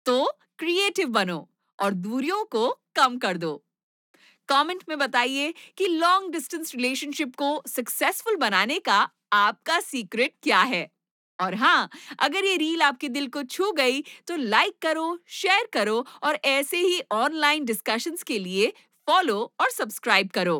तो क्रिएटिव बनो और दूरियों को कम कर दो। कमेंट में बताइए कि लॉन्ग डिस्टेंस रिलेशनशिप को सक्सेसफुल बनाने का आपका सीक्रेट क्या है। और हाँ, अगर ये रील आपके दिल को छू गई तो लाइक करो, शेयर करो और ऐसे ही ऑनलाइन डिस्कशंस के लिए फॉलो और सब्सक्राइब करो।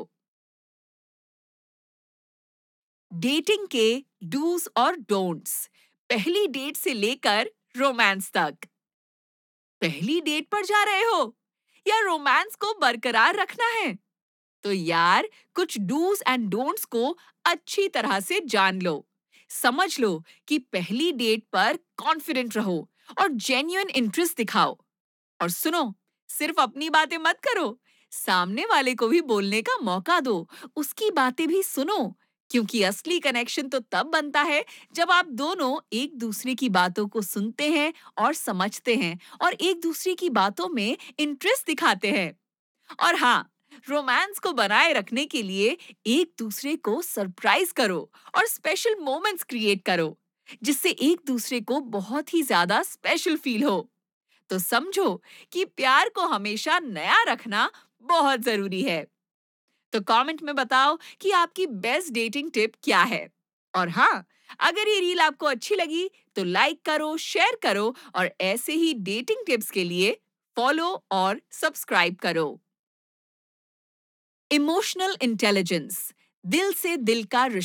डेटिंग के डूज और डोंट्स, पहली डेट से लेकर रोमांस तक। पहली डेट पर जा रहे हो या रोमांस को बरकरार रखना है? तो यार, कुछ डूज एंड डोंट्स को अच्छी तरह से जान लो। समझ लो कि पहली डेट पर कॉन्फिडेंट रहो और जेन्युइन इंटरेस्ट दिखाओ। और सुनो, सिर्फ अपनी बातें मत करो, सामने वाले को भी बोलने का मौका दो, उसकी बातें भी सुनो, क्योंकि असली कनेक्शन तो तब बनता है जब आप दोनों एक दूसरे की बातों को सुनते हैं और समझते हैं और एक दूसरे की बातों में इंटरेस्ट दिखाते हैं। और हाँ, रोमांस को बनाए रखने के लिए एक दूसरे को सरप्राइज करो और स्पेशल मोमेंट्स क्रिएट करो, जिससे एक दूसरे को बहुत ही ज्यादा स्पेशल फील हो। तो समझो कि प्यार को हमेशा नया रखना बहुत जरूरी है। तो कमेंट में बताओ कि आपकी बेस्ट डेटिंग टिप क्या है। और हाँ, अगर ये रील आपको अच्छी लगी तो लाइक करो, शेयर करो और ऐसे ही डेटिंग टिप्स के लिए फॉलो और सब्सक्राइब करो। इमोशनल इंटेलिजेंस, दिल से दिल का